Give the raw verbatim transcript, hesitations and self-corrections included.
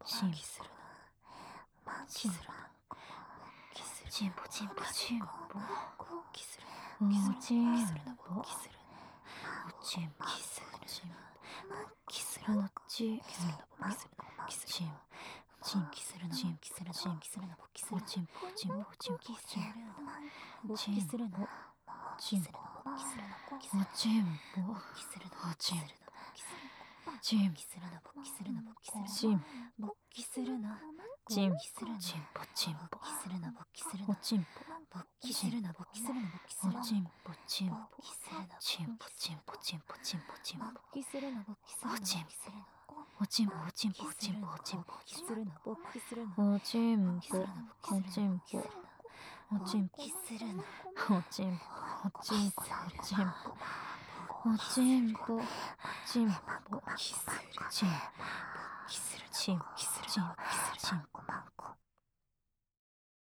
チンポキするなチンポキするチンポチンポチンポキするおチンキするなポキするおチンポキするチンキするポおチキするなキするキするチンチンキするなチンキするなチンキするなキするなおチンポチンポチンポキすチンるなポキするなチンポキするなおチンポキするなおチンキするなチンキするなキするなキするなチン勃起するなチン勃起するなチンポチンポ勃起するな勃起するなおチンポ勃起するな勃起するな勃起するなおチンポチンポ勃起するなチンポチンポチンポチンポチンポ勃起するな勃起するなおチン勃起するなおチンポおチンポおチンポおチンポ勃起するな勃起するなおチンポ勃おチンポおチンポ勃起するなおチンポおチンポおチンポおチンポチンポ勃起するチン勃起するチン勃起するチン勃起する